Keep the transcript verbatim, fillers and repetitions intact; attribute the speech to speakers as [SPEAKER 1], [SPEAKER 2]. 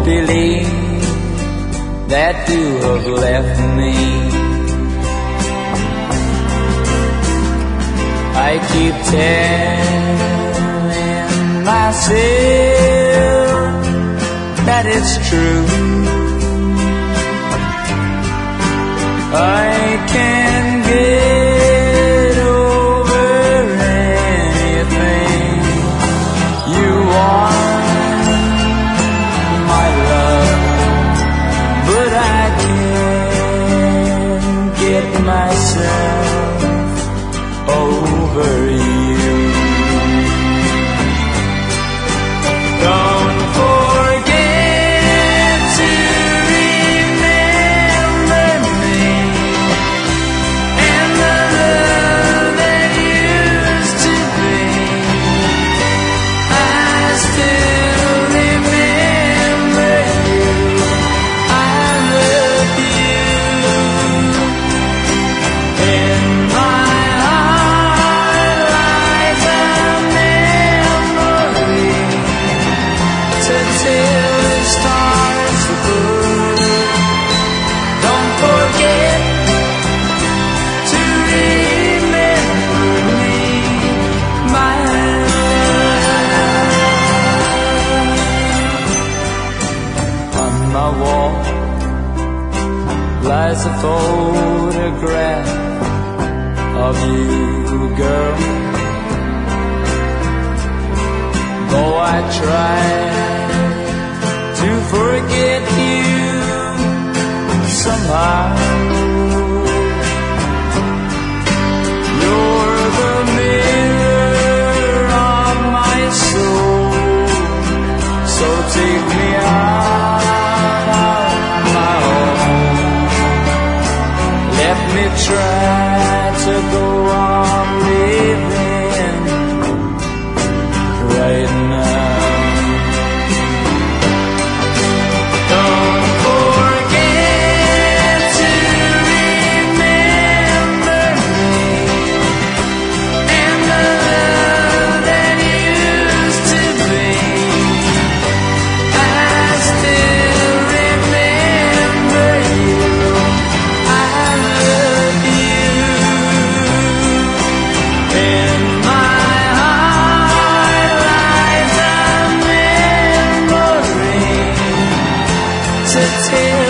[SPEAKER 1] believe that you have left me. I keep telling myself that it's true. I can't get over anything you want, my love, but I can't get myself over you. Don't forget to remember me and the love that used to be. I still remember you. I love you. In my heart lies a memory to tell the stars above. Don't forget to remember me, my love. On my wall lies a photograph of you, girl. Though I try to forget you somehow, you're the mirror of my soul. So take me out of my home. Let me try to go on living right now. Don't forget to remember me and the love that used to be. I still remember you. I love you. In my heart lies a memory to tell